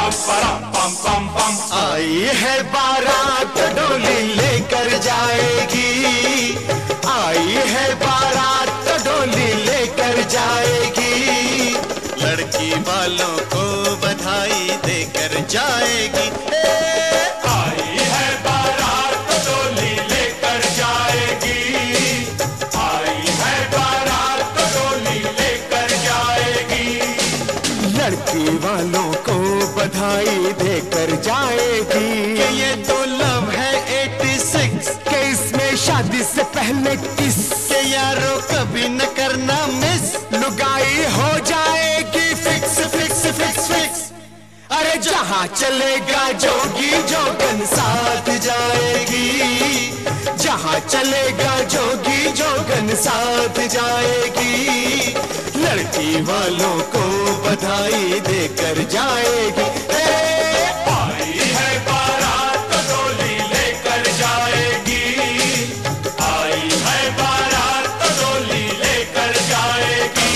आई है बारात डोली लेकर जाएगी, आई है बारात डोली लेकर जाएगी, लड़की वालों को बधाई देकर जाएगी। आई है बारात डोली लेकर जाएगी, आई है बारात डोली लेकर जाएगी, लड़की वालों को बधाई देकर जाएगी। कि ये तो लव है 86, के इसमें शादी से पहले किस, के यारों कभी न करना मिस, लुगाई हो जाएगी फिक्स फिक्स फिक्स फिक्स। अरे जहाँ चलेगा जोगी जोगन साथ जाएगी, जहाँ चलेगा जोगी जोगन साथ जाएगी, लड़की वालों को बधाई देकर जाएगी। आई है बारात डोली लेकर जाएगी, आई है बारात डोली लेकर जाएगी।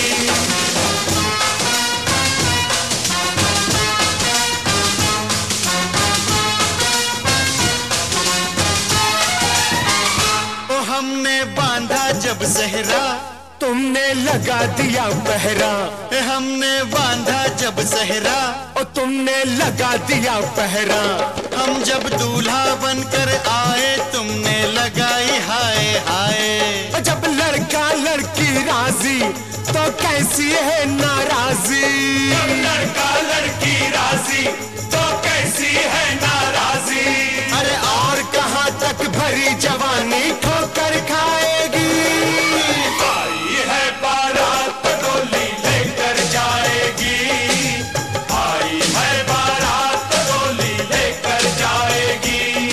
ओ हमने बांधा जब सहरा, तुमने लगा दिया पहरा, हमने बांधा जब सहरा, और तुमने लगा दिया पहरा, हम जब दूल्हा बनकर आए तुमने लगाई हाय हाय। और जब लड़का लड़की राजी तो कैसी है नाराजी, जब लड़का लड़की राजी तो कैसी है नाराजी। अरे और कहाँ तक भरी जवानी ठोकर खाएगी। आई है बारात डोली लेकर जाएगी, आई है बारात डोली लेकर जाएगी।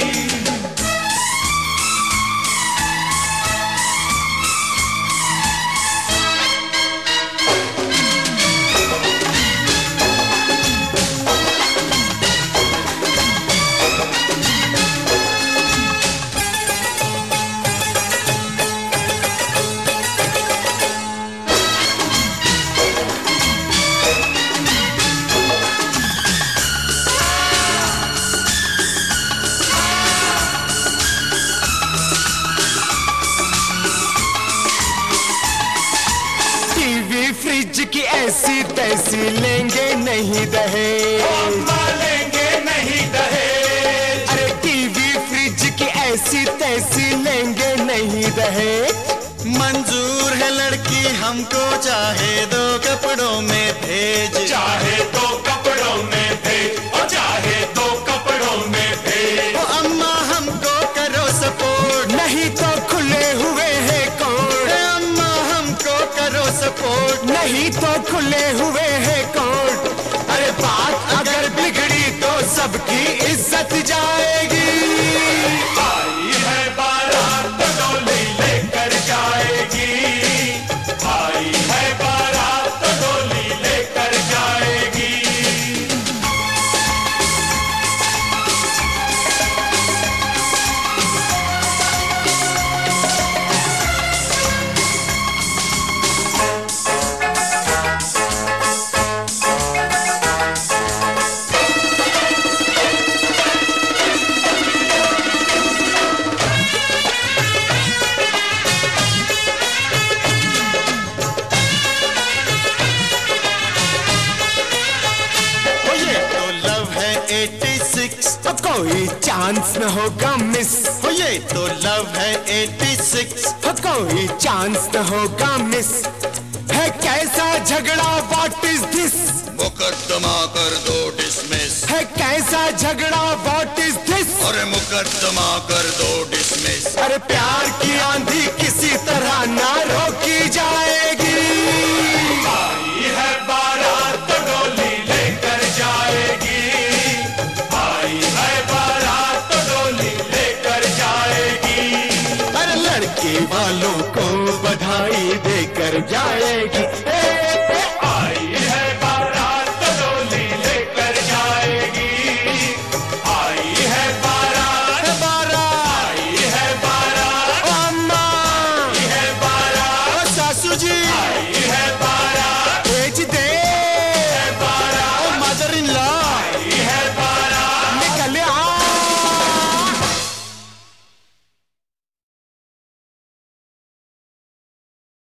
फ्रिज की ऐसी तैसी लेंगे नहीं दहेज, लेंगे नहीं दहेज। अरे टीवी फ्रिज की ऐसी तैसी लेंगे नहीं दहेज। मंजूर है लड़की हमको चाहे दो कपड़ों में भेज, चाहे दो कपड़ों में भेज, और चाहे दो कपड़ों में भेज। ओ अम्मा हमको करो सपोर्ट, नहीं तो खुले हुए हैं कोर्ट, अम्मा हमको करो सपोर्ट, नहीं तो खुले हुए हैं कोर्ट। अरे बात अगर बिगड़ी तो सबकी इज्जत जाएगी। आई है बारात डोली लेकर जाएगी, आई है बारात डोली लेकर जाएगी। तो कोई चांस न होगा मिस, हो ये तो लव है 86, हो कोई चांस न होगा मिस। है कैसा झगड़ा व्हाट इज दिस, मुकदमा कर दो डिसमिस, है कैसा झगड़ा व्हाट इज दिस, अरे मुकदमा कर दो डिसमिस। अरे प्यार की आंधी किसी तरह ना रोकी जाएगी।